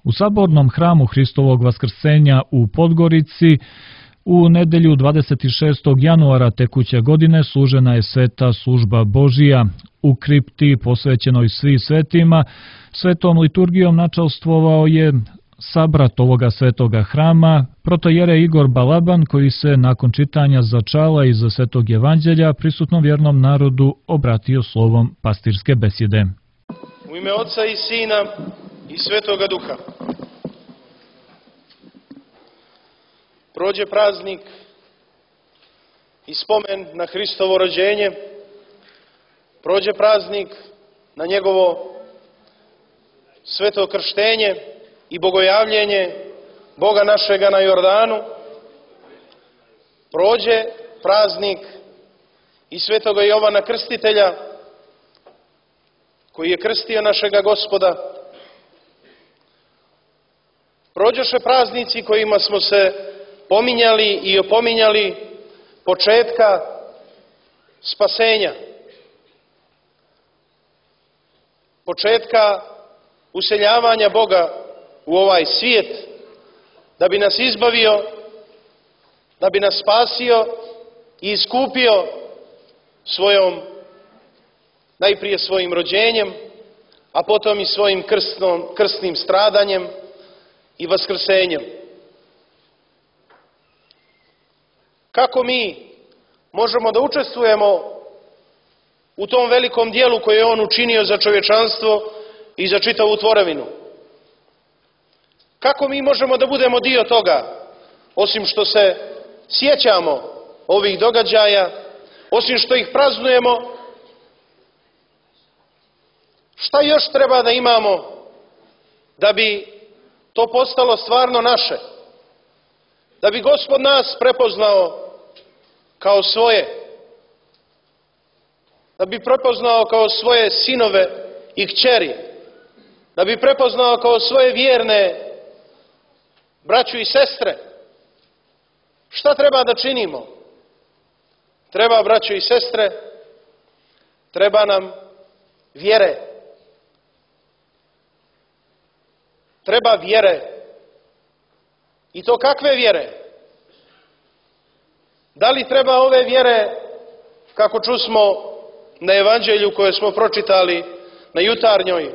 U sabornom hramu Hristovog vaskrsenja u Podgorici u nedelju 26. januara tekuće godine služena je sveta služba Božija. U kripti posvećenoj Svi svetima, svetom liturgijom načelstvovao je sabrat ovoga svetoga hrama, protojerej Igor Balaban, koji se nakon čitanja začala iz Svetog evanđelja prisutnom vjernom narodu obratio slovom pastirske besjede. U ime Oca i Sina i Svetoga Duha. Prođe praznik i spomen na Hristovo rođenje, prođe praznik na njegovo sveto krštenje i bogojavljenje Boga našega na Jordanu, prođe praznik i svetoga Jovana Krstitelja, koji je krstio našega Gospoda. Prođoše praznici kojima smo se pominjali i opominjali početka spasenja, početka useljavanja Boga u ovaj svijet, da bi nas izbavio, da bi nas spasio i iskupio najprije svojim rođenjem, a potom i svojim krstnim stradanjem i vaskrsenjem. Kako mi možemo da učestvujemo u tom velikom dijelu koje je On učinio za čovječanstvo i za čitavu tvorevinu? Kako mi možemo da budemo dio toga, osim što se sjećamo ovih događaja, osim što ih praznujemo? Šta još treba da imamo da bi to postalo stvarno naše? Da bi Gospod nas prepoznao kao svoje, da bi prepoznao kao svoje sinove i kćeri, da bi prepoznao kao svoje vjerne braću i sestre. Šta treba da činimo? Treba, braćo i sestre, treba nam vjere. Treba vjere. I to kakve vjere? Da li treba ove vjere, kako čusmo na evanđelju koje smo pročitali na jutarnjoj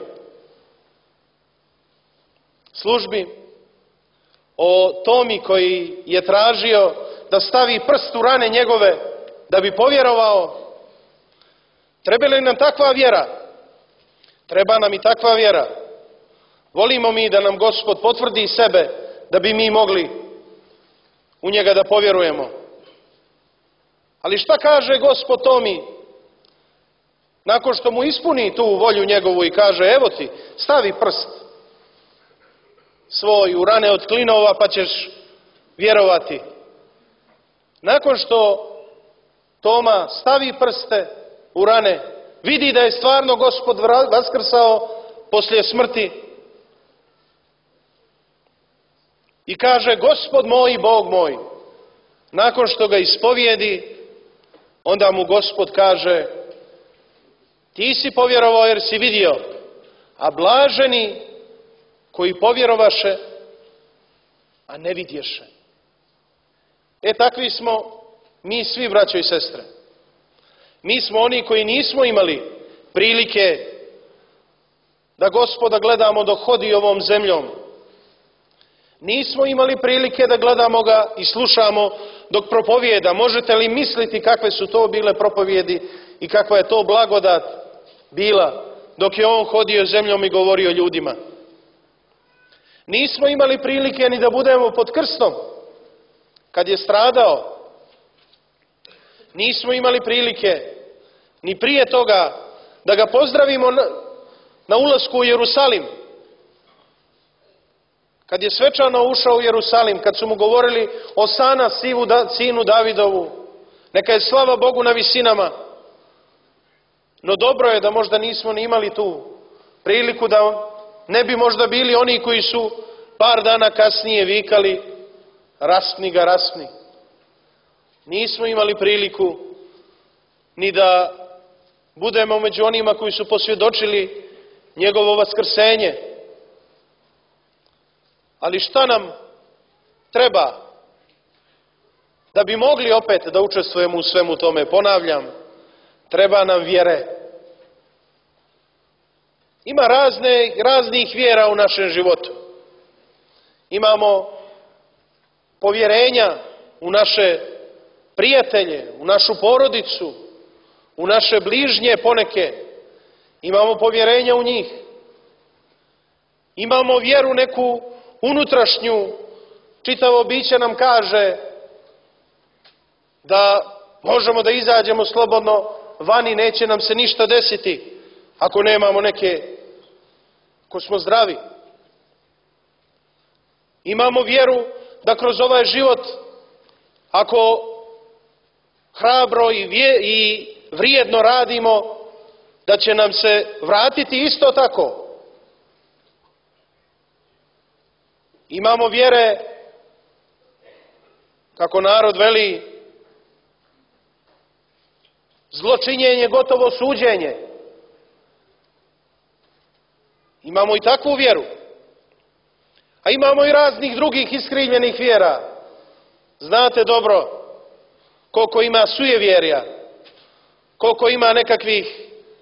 službi, o Tomi koji je tražio da stavi prst u rane njegove da bi povjerovao? Treba li nam takva vjera? Treba nam i takva vjera. Volimo mi da nam Gospod potvrdi sebe da bi mi mogli u njega da povjerujemo. Ali šta kaže Gospod Tomi nakon što mu ispuni tu volju njegovu i kaže: evo ti, stavi prst svoj u rane od klinova pa ćeš vjerovati. Nakon što Toma stavi prste u rane, vidi da je stvarno Gospod vaskrsao poslije smrti i kaže: Gospod moj i Bog moj. Nakon što ga ispovijedi, onda mu Gospod kaže: ti si povjerovao jer si vidio, a blaženi koji povjerovaše, a ne vidješe. Takvi smo mi svi, braćo i sestre. Mi smo oni koji nismo imali prilike da Gospoda gledamo dok hodi ovom zemljom. Nismo imali prilike da gledamo ga i slušamo dok propovijeda. Možete li misliti kakve su to bile propovijedi i kakva je to blagodat bila dok je on hodio zemljom i govorio ljudima? Nismo imali prilike ni da budemo pod krstom kad je stradao. Nismo imali prilike ni prije toga da ga pozdravimo na ulasku u Jerusalim. Kad je svečano ušao u Jerusalim, kad su mu govorili: Osana sinu Davidovu, neka je slava Bogu na visinama. No dobro je da možda nismo ni imali tu priliku, da ne bi možda bili oni koji su par dana kasnije vikali: raspni ga, raspni. Nismo imali priliku ni da budemo među onima koji su posvjedočili njegovo vaskrsenje. Ali šta nam treba da bi mogli opet da učestvujemo u svemu tome? Ponavljam, treba nam vjere. Ima raznih vjera u našem životu. Imamo povjerenja u naše prijatelje, u našu porodicu, u naše bližnje poneke. Imamo povjerenja u njih. Imamo vjeru neku unutrašnju. Čitavo biće nam kaže da možemo da izađemo slobodno vani, neće nam se ništa desiti ako nemamo ako smo zdravi. Imamo vjeru da kroz ovaj život, ako hrabro i vrijedno radimo, da će nam se vratiti isto tako. Imamo vjere, kako narod veli, zločinjenje, gotovo suđenje. Imamo i takvu vjeru. A imamo i raznih drugih iskrivljenih vjera. Znate dobro koliko ima sujevjerja, koliko ima nekakvih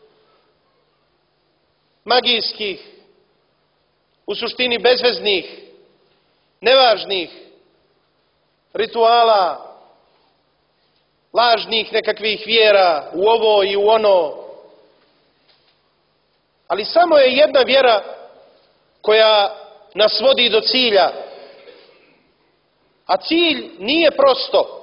magijskih, u suštini bezveznih, nevažnih rituala, lažnih nekakvih vjera u ovo i u ono. Ali samo je jedna vjera koja nas vodi do cilja. A cilj nije prosto.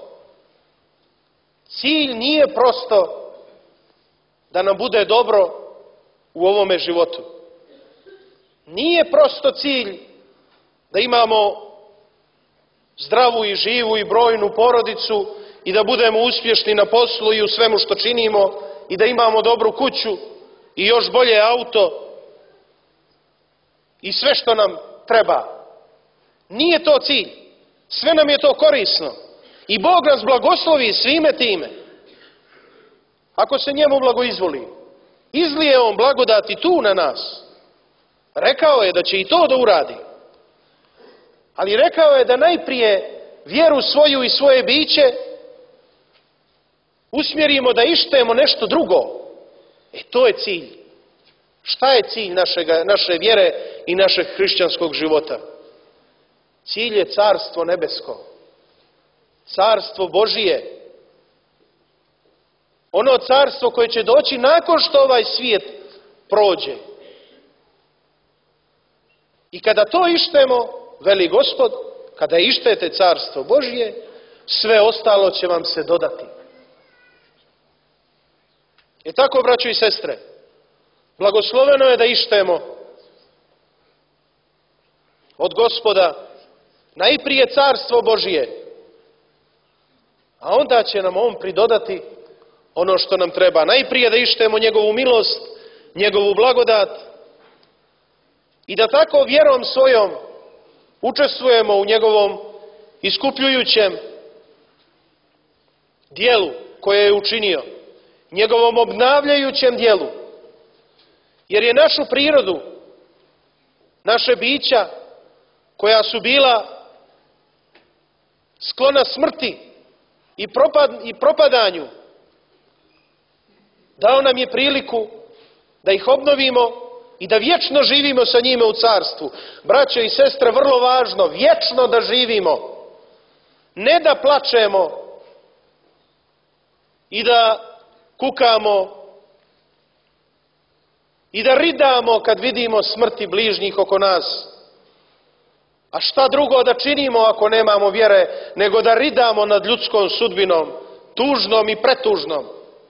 Cilj nije prosto da nam bude dobro u ovome životu. Nije prosto cilj da imamo zdravu i živu i brojnu porodicu i da budemo uspješni na poslu i u svemu što činimo i da imamo dobru kuću i još bolje auto i sve što nam treba. Nije to cilj. Sve nam je to korisno. I Bog nas blagoslovi svime time. Ako se njemu blagoizvoli, izlije on blagodati tu na nas. Rekao je da će i to da uradi. Ali rekao je da najprije vjeru svoju i svoje biće usmjerimo da ištemo nešto drugo. To je cilj. Šta je cilj naše vjere i našeg hrišćanskog života? Cilj je carstvo nebesko. Carstvo Božije. Ono carstvo koje će doći nakon što ovaj svijet prođe. I kada to ištemo, veli Gospod, kada ištete carstvo Božije, sve ostalo će vam se dodati. Je tako, braćo i sestre? Blagosloveno je da ištemo od Gospoda najprije carstvo Božije, a onda će nam on pridodati ono što nam treba. Najprije da ištemo njegovu milost, njegovu blagodat i da tako vjerom svojom učestvujemo u njegovom iskupljujućem dijelu koje je učinio, njegovom obnavljajućem dijelu. Jer je našu prirodu, naše bića koja su bila sklona smrti i propadanju, dao nam je priliku da ih obnovimo i da vječno živimo sa njime u carstvu. Braćo i sestre, vrlo važno, vječno da živimo. Ne da plačemo i da kukamo i da ridamo kad vidimo smrti bližnjih oko nas. A šta drugo da činimo ako nemamo vjere, nego da ridamo nad ljudskom sudbinom, tužnom i pretužnom.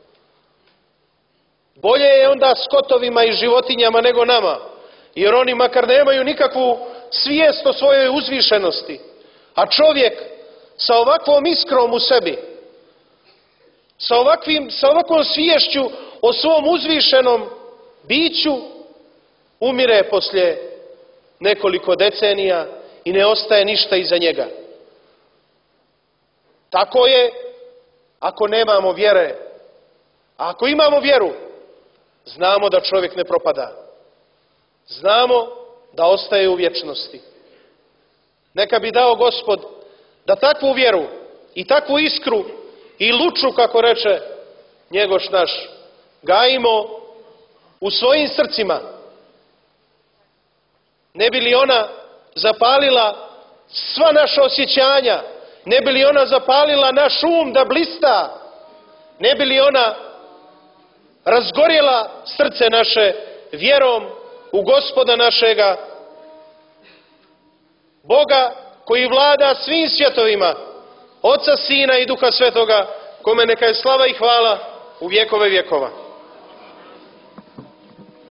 Bolje je onda skotovima i životinjama nego nama, jer oni makar nemaju nikakvu svijest o svojoj uzvišenosti. A čovjek sa ovakvom iskrom u sebi, sa ovakvom sviješću o svom uzvišenom biću, umire poslije nekoliko decenija i ne ostaje ništa iza njega. Tako je ako nemamo vjere. A ako imamo vjeru, znamo da čovjek ne propada. Znamo da ostaje u vječnosti. Neka bi dao Gospod da takvu vjeru i takvu iskru i luču, kako reče Njegoš naš, gajimo u svojim srcima. Ne bi li ona zapalila sva naša osjećanja, ne bi li ona zapalila naš um da blista, ne bi li ona razgorjela srce naše vjerom u Gospoda našega, Boga koji vlada svim svjetovima, Oca, Sina i Duha Svetoga, kome neka je slava i hvala u vjekove vjekova.